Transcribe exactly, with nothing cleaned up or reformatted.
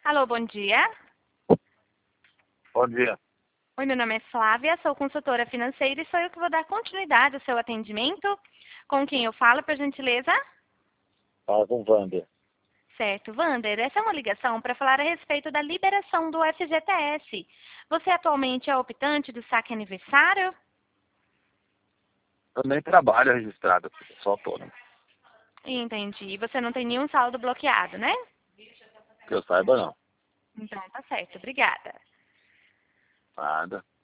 Alô, bom dia. Bom dia. Oi, meu nome é Flávia, sou consultora financeira e sou eu que vou dar continuidade ao seu atendimento. Com quem eu falo, por gentileza? Fala com o Wander. Certo, Wander, essa é uma ligação para falar a respeito da liberação do F G T S. Você atualmente é optante do saque aniversário? Eu nem trabalho registrado, só autônomo. Entendi. Você não tem nenhum saldo bloqueado, né? Que eu saiba, não. Então, tá certo. Obrigada. Nada.